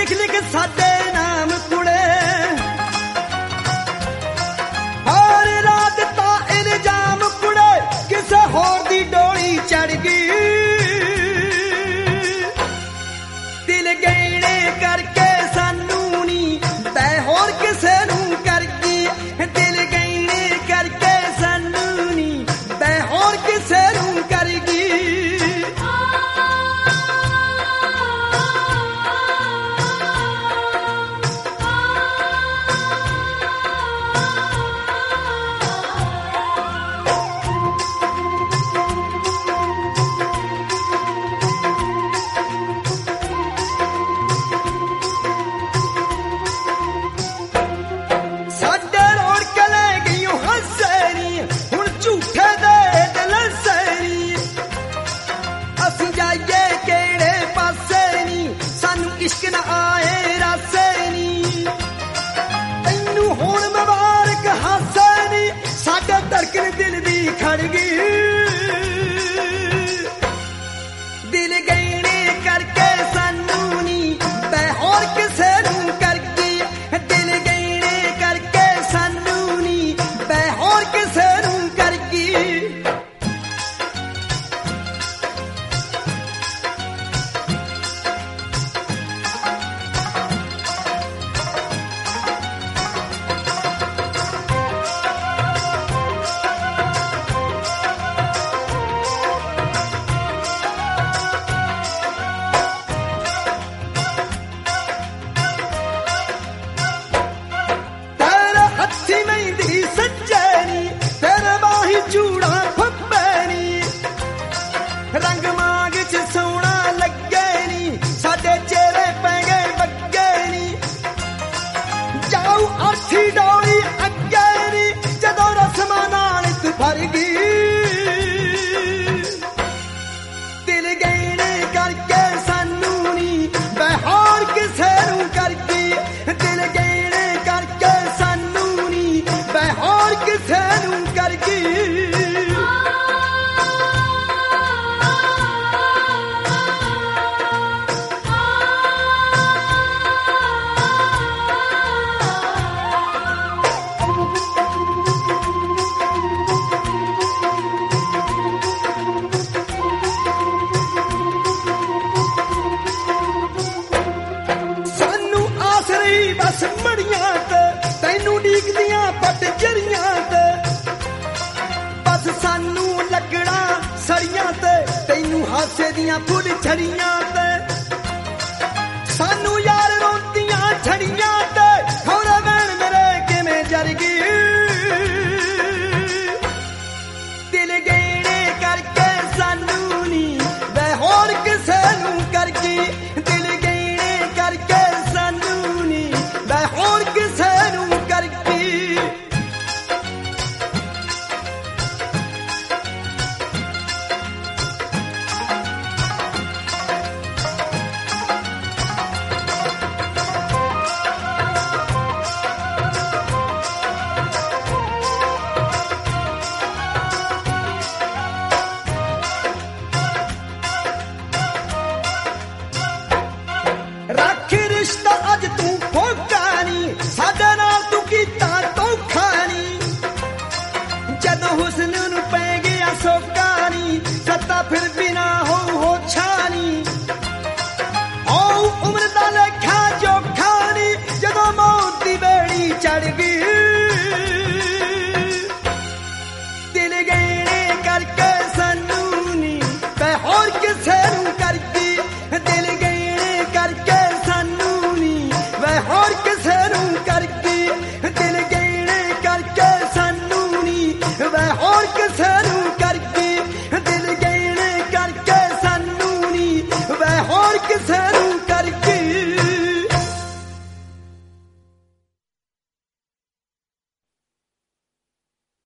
लिख लिख साडे नाम कुड़े और रात ता इल्जाम कुड़े किसे होर दी डोली चढ़ गई दिल गहने करके सानू नी तै होर किसे नू कर गई दिल गहने करके सानू नी तै होर किसे नू कर गई इश्क न आए रासे नी तैनू हुण मुबारक हासे नी साडे धड़कन दिल दी खड़ गई दिल गहने करके सानू नी तै होर किसे नू कर गई दिल गहने करके सानू नी तै होर किसे नू कर गई चूड़ा फब्बे रंग मांग च सोना लगे नी साडे चेहरे पै गए बग्गे नी जाऊ अर्थी डोली अगे नी जदों रस्मां नाल तू भर गई दिल गहने करके सानू नी मैं होर किसे नू कर गई दिल गहने करके सानू नी मैं होर किसे नू कर गई बस मड़ियां ते तैनू डीकदियां पट जड़ियां ते बस सानू लगड़ा सड़ियां ते तैनू हासे दियां फुल छड़ियां ते सानू यार रोंदियां छड़ियां ते थोड़े बैण मेरे किवें जर गई दिल गहने करके सानू नी मैं होर किसे नू कर गई दिल गहने करके सानू नी मैं होर किसे नू कर गई रख रिश्ता अज तू फोका नी साडे नाल तू कीता धोखा नी जदों हुस्न नू पै गया सोका नी सत्ता फिर बिना हो छानी ओ उम्र दा लेखा जोखा नी जदों मौत दी बेड़ी चढ़ गई दिल गहने करके सानू नी मैं होर किसे नू कर गई दिल गहने करके सानू नी मैं होर किसे नू कर गई दिल गहने करके सानू नी मैं होर किसे नू कर गई दिल गहने करके सानू नी मैं होर किसे